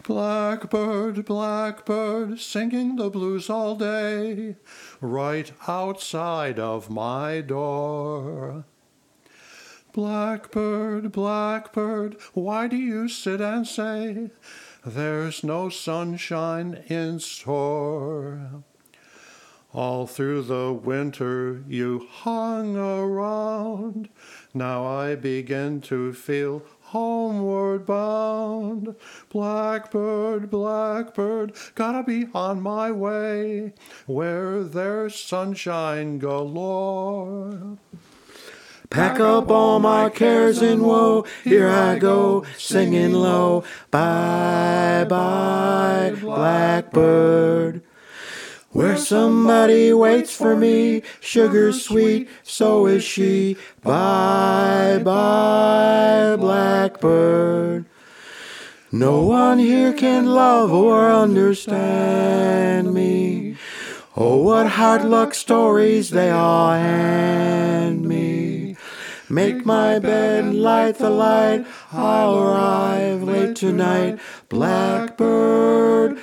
Blackbird, blackbird, singing the blues all day, right outside of my door. Blackbird, blackbird, why do you sit and say, there's no sunshine in store? All through the winter you hung around, now I begin to feel homeward bound. Blackbird, blackbird, gotta be on my way, where there's sunshine galore. Pack up all my cares and woe, here I go, singing low. Bye, bye, blackbird. Where somebody waits for me, sugar sweet, so is she. Bye, bye, blackbird. No one here can love or understand me. Oh, what hard luck stories they all hand me. Make my bed, light the light, I'll arrive late tonight. Blackbird,